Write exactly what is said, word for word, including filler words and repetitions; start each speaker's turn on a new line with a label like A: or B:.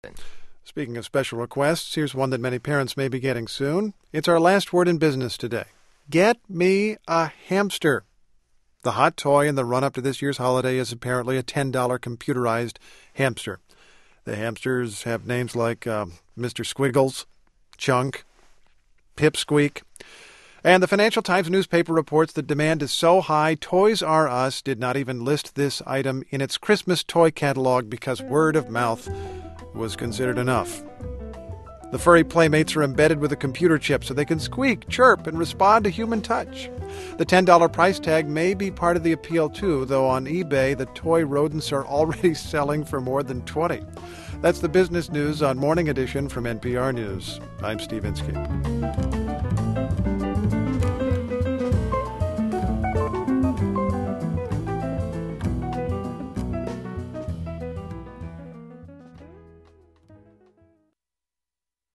A: Speaking of special requests, here's one that many parents may be getting soon. It's our last word in business today. Get me a hamster. The hot toy in the run-up to this year's holiday is apparently a ten dollars computerized hamster. The hamsters have names like uh, Mister Squiggles, Chunk, Pipsqueak. And the Financial Times newspaper reports that demand is so high, Toys R Us did not even list this item in its Christmas toy catalog because word of mouth was considered enough. The furry playmates are embedded with a computer chip so they can squeak, chirp, and respond to human touch. The ten dollars price tag may be part of the appeal too, though on eBay the toy rodents are already selling for more than twenty dollars. That's the business news on Morning Edition from N P R News. I'm Steve Inskeep.